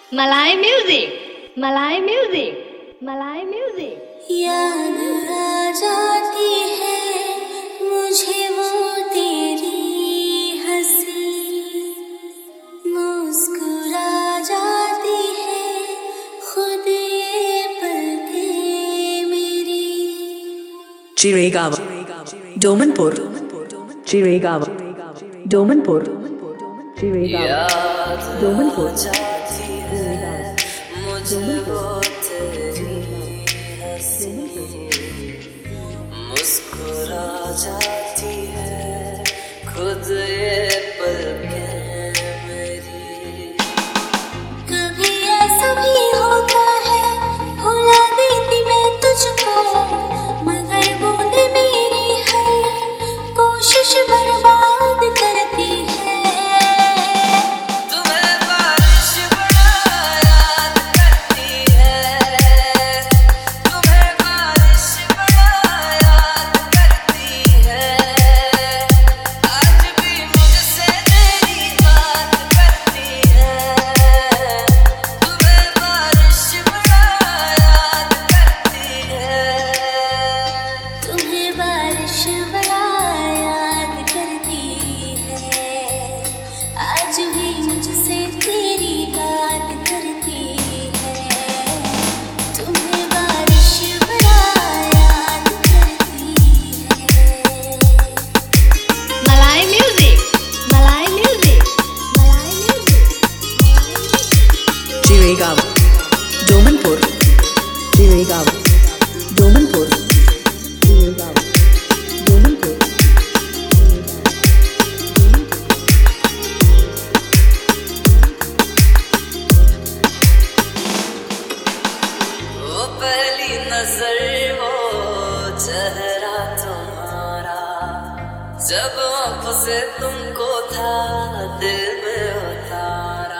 Malay music, Malay music, Malay music. याद आ जाती है मुझे वो तेरी हंसी, मुस्कुरा जाती है खुद ये पलकें मेरी। Chiragawa, Domanpur, Chiragawa, Domanpur, Chiragawa, Domanpur, जाती है मुझे वो तेरी हंसी, मुस्कुरा जाती है खुद ये पलकें मेरी। कभी ऐसा भी होता है भुला देती मैं तुझको, मगर बूंद मेरी है कोशिश बर्बाद करती है। तुम्हें बारिश बड़ा याद करती है, तुम्हें बारिश बड़ा याद करती है। आज भी मुझसे तेरी बात करती है, तुम्हें बारिश बड़ा याद करती है, तुम्हें बारिश बड़ा याद करती है। आज भी मुझसे तेरी बात करती है, तुम्हें बारिश बड़ा याद करती है। Malay music, Malay music, Malay music. Chiragawa, Domanpur, Chiragawa, Domanpur, Chiragawa, Domanpur. वो पहली नजर वो चेहरा तुम्हारा, जब आंखों से तुमको था दिल में उतारा।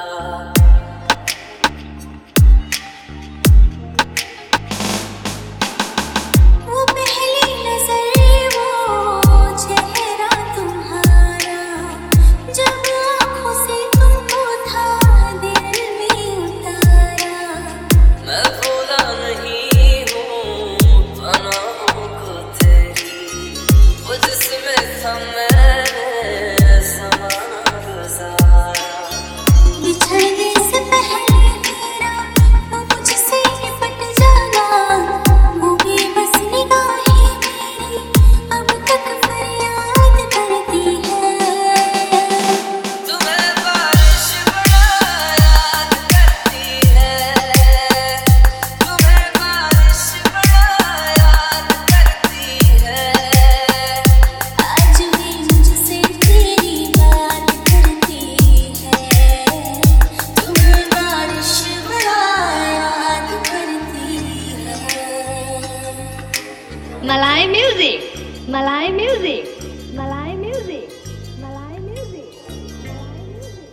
वो पहली नजर वो चेहरा तुम्हारा, जब आंखों से तुमको था दिल में उतारा। मैं भूला नहीं हूँ पनाहों को तेरी, वो जिसमें था मैंने समा गुजारा। बिछड़ने से पहले तेरा वो मुझसे लिपट जाना, वो बेबस निगाहें मेरी अब तक फरियाद करती है। तुम्हें बारिश बड़ा याद करती है, तुम्हें बारिश बड़ा याद करती है। आज भी मुझसे तेरी बात करती है, तुम्हें बारिश बड़ा याद करती है। Malay music, Malay music, Malay music, Malay music, Malay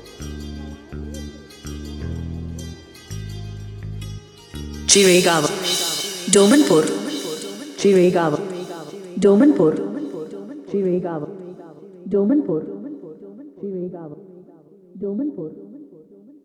music. Chiragawa, Domanpur, Chiragawa, Domanpur, Chiragawa, Domanpur, Chiragawa, Domanpur.